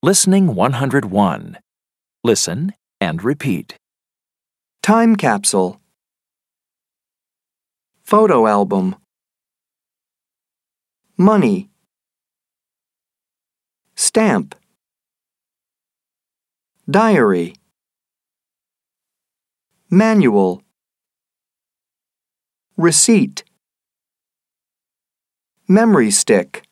Listening 101. Listen and repeat. Time capsule. Photo album. Money. Stamp. Diary. Manual. Receipt. Memory stick.